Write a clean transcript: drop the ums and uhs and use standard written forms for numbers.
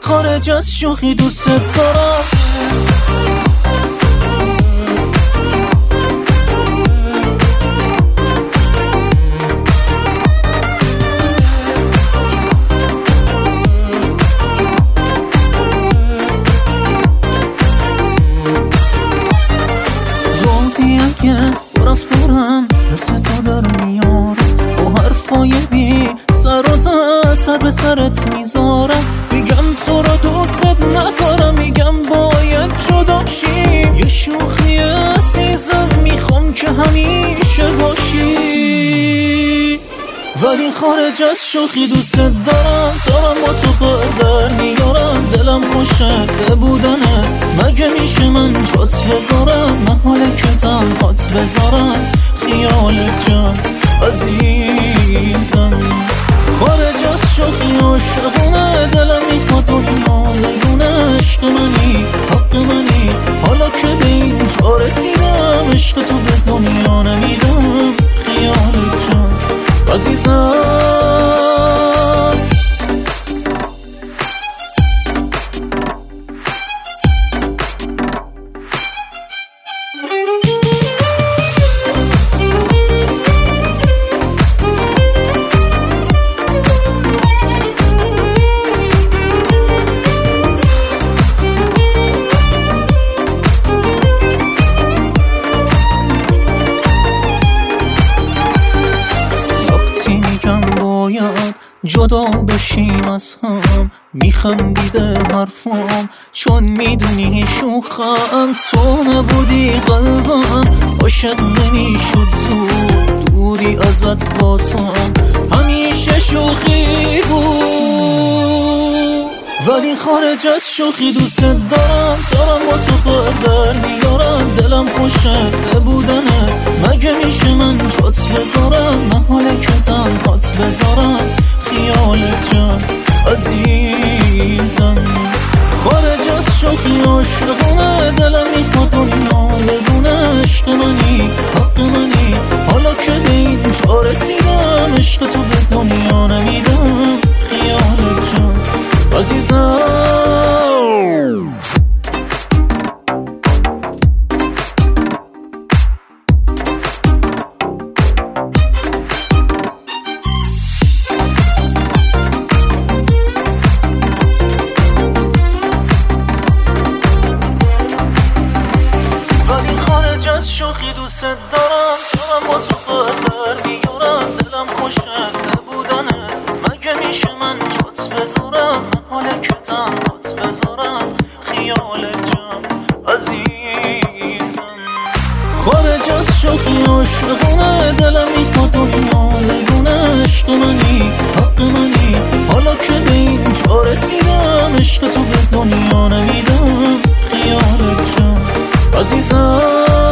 خارج از شوخی دوست دارم. راهی اگه رفتارم حس تو در میارم، با حرفای بی سر و سر به سرت میذارم. میگم تو رو دوست ندارم، میگم باید جدا شیم. یه شوخی عزیزم میخوام که همیشه باشی، ولی خارج از شوخی دوست دارم. با تو در میارم، دلم خوشه به بودنت. مگه میشه من جات بذارم، محاله که تنهات بذارم. خیالت جان عزیزم، خارج از شوخی عاشقونه. دلم میخواد دنیا بدونه عشق منی، حق منی. حالا که به اینجا رسیدم، عشق تو به دنیا نمیدم. خیالت جان عزیزم. جدا بشیم از هم، میخندی به حرفام چون میدونی شوخم. تو نبودی قلبم عاشق نمیشد زود، دوری ازت واسم همیشه شوخی بود. ولی خارج از شوخی دوست دارم با تو در میارم. دلم خوشه به بودنت، مگه میشه من جات بذارم، محاله که تنهات بذارم. خیالت جان عزیزم، خارج از شوخی عاشقونه. دلم میخواد دنیا بدونه عشق منی، حق منی. حالا که به اینجا رسیدم، عشق تو به دنیا نمیدم. خیالت جان عزیزم. شوخی دوست دارم با تو در میارم. دلم خوشه به بودنه، مگه میشه من جات بذارم، محاله که تنهات بذارم. خیالت جان عزیزم، خارج از شوخی عاشقونه. دلم میخواد دنیا بدونه عشق منی، حق منی. حالا که به اینجا رسیدم، عشق تو به دنیا نمیدم. خیالت جان عزیزم.